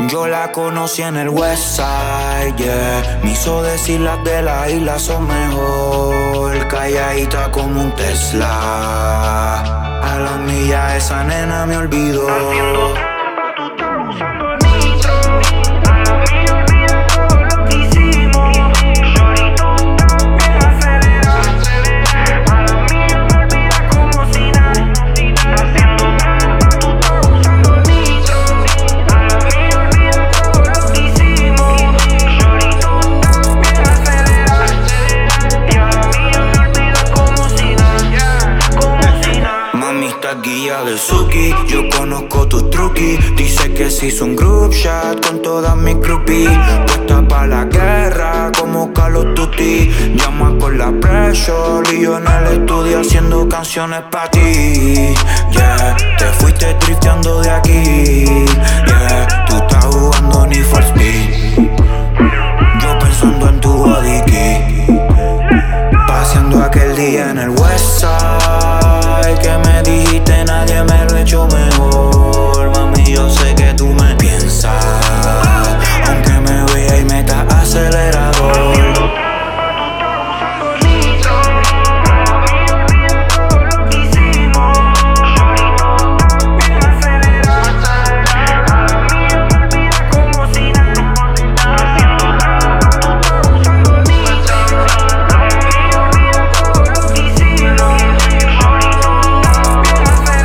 Yo la conocí en el Westside, yeah. Me hizo decir las de la isla son mejor, calladita como un Tesla. A la milla esa nena me olvidó. Haciendo trampa, tú estás usando nitro. A la mía olvida todo lo que hicimos. Shorty, tú estás bien acelerada. A la mía me olvida como si nada. Haciendo trampa, tú estás usando nitro. A la mía olvida todo lo que hicimos. Shorty, tú estás bien acelerada. Y a la mía me olvida como si nada. Como si nada. Mami está guía de Suki, yo conozco tus truquis. Dice que se hizo un group chat con todas mis groupies. Puesta pa' la guerra como Call of Duty. Llama con la pressure y yo en el estudio haciendo canciones pa' ti. Yeah, te fuiste drifteando de aquí. Yeah, tú estás jugando Need for Speed. Yo pensando en tu body key. Paseando aquel día en el Westside, que me dijiste nadie me lo ha hecho mejor. Mami, yo sé que tú me piensas, aunque me vea y meta acelerador. Haciendo trampa, tú estás usando nitro. A la mía olvida todo lo que hicimos. Shorty, tú estás bien acelerada. A la mía me olvida como si nada. Haciendo trampa, tú estás usando nitro. A la mía olvida todo lo que hicimos. Shorty, tú estás bien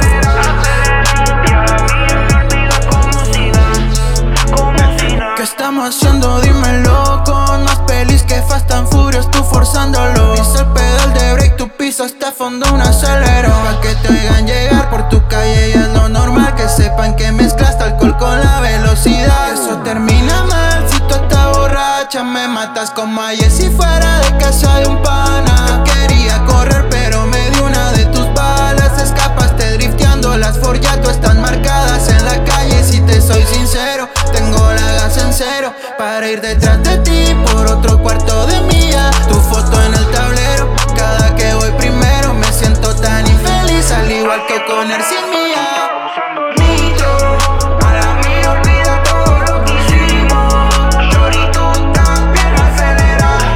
acelerada. Y a la mía me olvida como si nada. Como si nada. ¿Qué estamos haciendo? Dímelo. Con más pelis que Fast and Furious, tú forzándolo. Pisa el pedal de break, tú pisaste a fondo un acelero. Pa' que te oigan llegar por tu calle y es lo normal. Que sepan que mezclaste alcohol con la velocidad. Eso termina mal si tú estás borracha. Me matas como ayer si fuera de casa de un pana. Yo quería correr pero me dio una de tus balas. Escapaste drifteando, las Ford ya tú están marcadas en la calle. Si te soy sincero, tengo la gas en cero para ir detrás de ti por otro cuarto de milla. Tu foto en el tablero, cada que voy primero me siento tan infeliz, al igual que con él sin mía. Usando nitro. A la mía olvida todo lo que hicimos. Shorty, tú estás bien acelerada.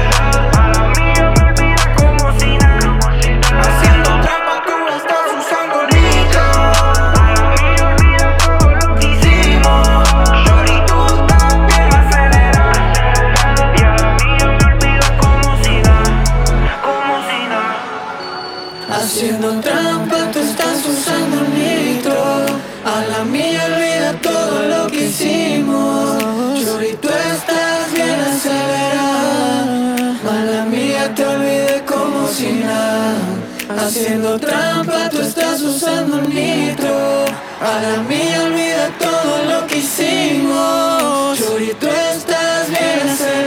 A la mía me olvida como si nada. Haciendo trampa, tú estás usando nitro. A la mía olvida todo lo que hicimos. Shorty, tú estás bien acelerada. Y a la mía me olvida como si nada. Como si nada. Haciendo trampa, tú estás usando nitro. A la mía olvida todo lo que hicimos. Shorty, tú estás bien acelerada. A la mía te olvidé como si nada. Haciendo trampa, tú estás usando nitro. A la mía olvida todo lo que hicimos. Shorty, tú estás bien acelerada.